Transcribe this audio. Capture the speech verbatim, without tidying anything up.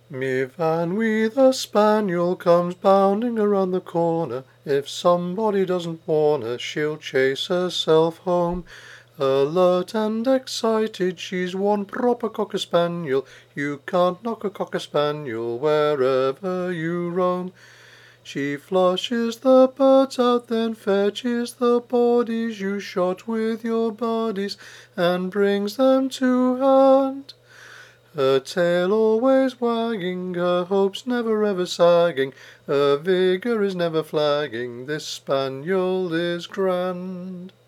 Me Van with a spaniel comes bounding around the corner. If somebody doesn't warn her, she'll chase herself home. Alert and excited, she's one proper cocker spaniel. You can't knock a cocker spaniel wherever you roam. She flushes the birds out, then fetches the bodies you shot with your buddies, and brings them to hand. Her tail always wagging, her hopes never ever sagging, her vigour is never flagging, this spaniel is grand.